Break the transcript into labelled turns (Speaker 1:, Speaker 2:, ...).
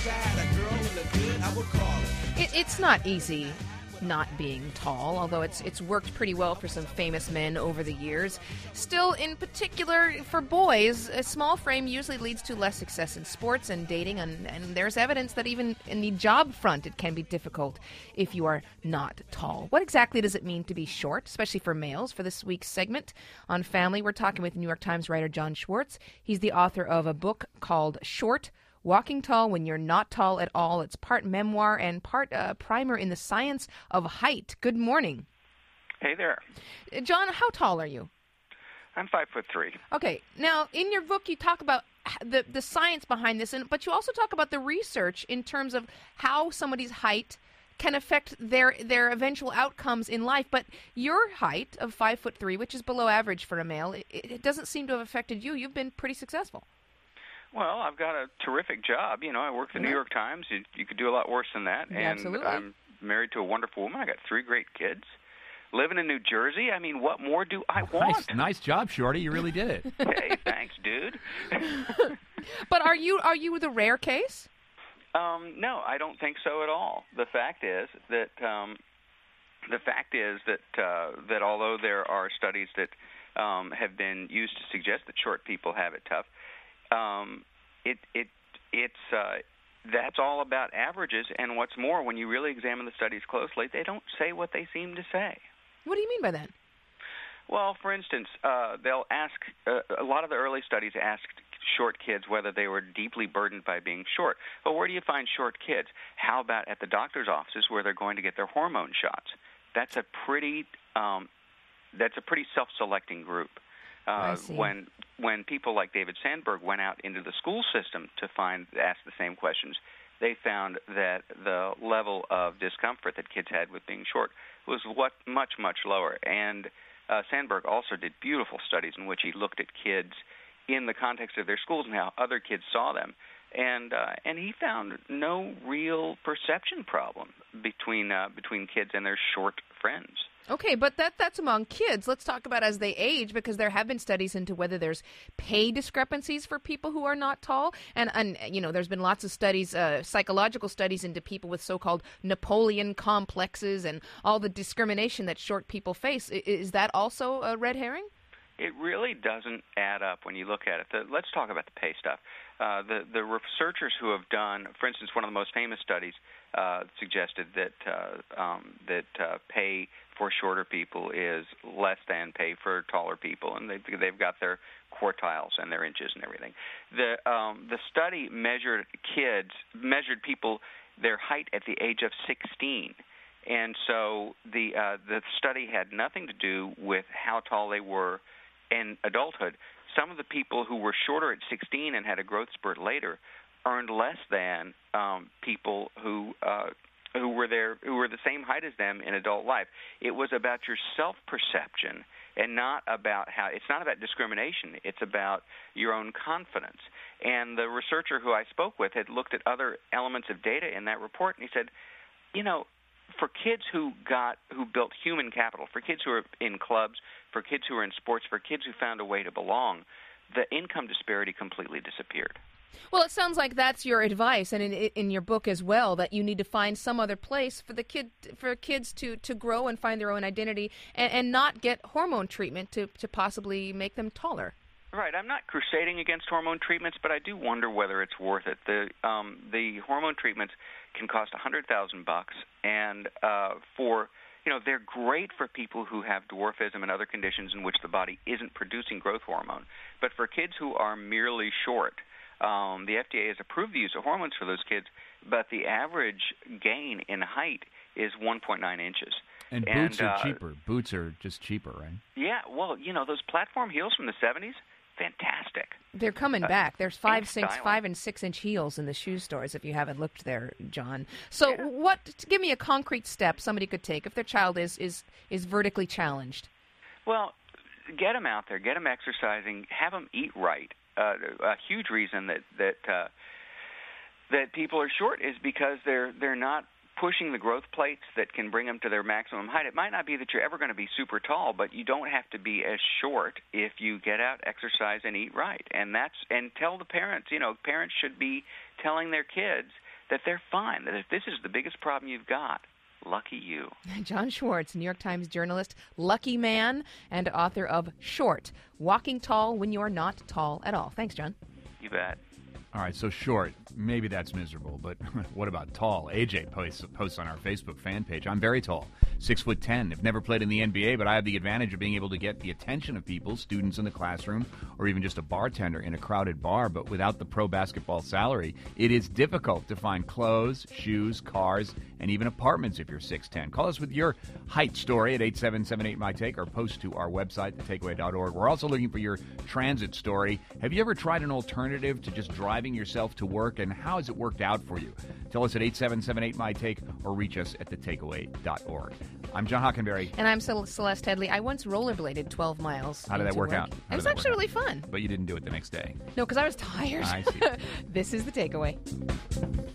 Speaker 1: If I had a girl in the good, I would call her.
Speaker 2: It's not easy not being tall, although it's worked pretty well for some famous men over the years. Still, in particular for boys, a small frame usually leads to less success in sports and dating, and there's evidence that even in the job front it can be difficult if you are not tall. What exactly does it mean to be short, especially for males? For this week's segment on family, we're talking with New York Times writer Jon Schwartz. He's the author of a book called Short: Walking Tall When You're Not Tall at All. It's part memoir and part primer in the science of height. Good morning.
Speaker 3: Hey there.
Speaker 2: John, how tall are you?
Speaker 3: I'm 5'3".
Speaker 2: Okay. Now, in your book, you talk about the science behind this, but you also talk about the research in terms of how somebody's height can affect their eventual outcomes in life. But your height of 5'3", which is below average for a male, it doesn't seem to have affected you. You've been pretty successful.
Speaker 3: Well, I've got a terrific job. You know, I work for the New York Times. You could do a lot worse than that.
Speaker 2: Yeah,
Speaker 3: and
Speaker 2: absolutely.
Speaker 3: I'm married to a wonderful woman. I got 3 great kids. Living in New Jersey. I mean, what more do I want?
Speaker 4: Nice job, Shorty. You really did it.
Speaker 3: Hey, thanks, dude.
Speaker 2: But are you the rare case?
Speaker 3: No, I don't think so at all. The fact is that that although there are studies that have been used to suggest that short people have it tough, that's all about averages, and what's more, when you really examine the studies closely, they don't say what they seem to say.
Speaker 2: What do you mean by that?
Speaker 3: Well, for instance, they'll ask, a lot of the early studies asked short kids whether they were deeply burdened by being short. Well, where do you find short kids? How about at the doctor's offices where they're going to get their hormone shots? That's a pretty self-selecting group. When people like David Sandberg went out into the school system to ask the same questions, they found that the level of discomfort that kids had with being short was much, much lower. And Sandberg also did beautiful studies in which he looked at kids in the context of their schools and how other kids saw them. And he found no real perception problem between kids and their short friends.
Speaker 2: Okay, but that's among kids. Let's talk about as they age, because there have been studies into whether there's pay discrepancies for people who are not tall. And you know, there's been lots of studies, psychological studies into people with so-called Napoleon complexes and all the discrimination that short people face. Is that also a red herring?
Speaker 3: It really doesn't add up when you look at it. Let's talk about the pay stuff. The researchers who have done, for instance, one of the most famous studies suggested that pay for shorter people is less than pay for taller people, and they've got their quartiles and their inches and everything. The study measured people their height at the age of 16. And so the study had nothing to do with how tall they were in adulthood. Some of the people who were shorter at 16 and had a growth spurt later earned less than people who were the same height as them in adult life. It was about your self-perception, and not about it's not about discrimination. It's about your own confidence. And the researcher who I spoke with had looked at other elements of data in that report, and he said, you know, for kids who built human capital, for kids who are in clubs, for kids who are in sports, for kids who found a way to belong, the income disparity completely disappeared.
Speaker 2: Well, it sounds like that's your advice, and in your book as well, that you need to find some other place for kids to grow and find their own identity, and not get hormone treatment to possibly make them taller.
Speaker 3: Right. I'm not crusading against hormone treatments, but I do wonder whether it's worth it. The hormone treatments can cost $100,000, and they're great for people who have dwarfism and other conditions in which the body isn't producing growth hormone. But for kids who are merely short, the FDA has approved the use of hormones for those kids, but the average gain in height is 1.9 inches.
Speaker 4: And boots are cheaper. Boots are just cheaper, right?
Speaker 3: Yeah, well, those platform heels from the 70s, fantastic.
Speaker 2: They're coming back. There's 5 and 6 inch heels in the shoe stores if you haven't looked there, John. So give me a concrete step somebody could take if their child is vertically challenged.
Speaker 3: Well, get them out there, get them exercising, have them eat right. A huge reason that people are short is because they're not pushing the growth plates that can bring them to their maximum height. It might not be that you're ever going to be super tall, but you don't have to be as short if you get out, exercise, and eat right. And tell the parents. Parents should be telling their kids that they're fine. That if this is the biggest problem you've got, lucky you.
Speaker 2: Jon Schwartz, New York Times journalist, lucky man, and author of Short, Walking Tall When You're Not Tall at All. Thanks, John.
Speaker 3: You bet.
Speaker 4: All right, so short, maybe that's miserable, but what about tall? AJ posts on our Facebook fan page. I'm very tall, 6'10". I've never played in the NBA, but I have the advantage of being able to get the attention of people, students in the classroom, or even just a bartender in a crowded bar. But without the pro basketball salary, it is difficult to find clothes, shoes, cars, and even apartments if you're 6'10". Call us with your height story at 877-8MY-TAKE or post to our website, thetakeaway.org. We're also looking for your transit story. Have you ever tried an alternative to just driving yourself to work, and how has it worked out for you? Tell us at 877-8MY-TAKE or reach us at thetakeaway.org. I'm John Hockenberry.
Speaker 2: And I'm Celeste Headley. I once rollerbladed 12 miles.
Speaker 4: How did that work out?
Speaker 2: It was actually really fun.
Speaker 4: But you didn't do it the next day.
Speaker 2: No, because I was tired.
Speaker 4: I see.
Speaker 2: This is The Takeaway.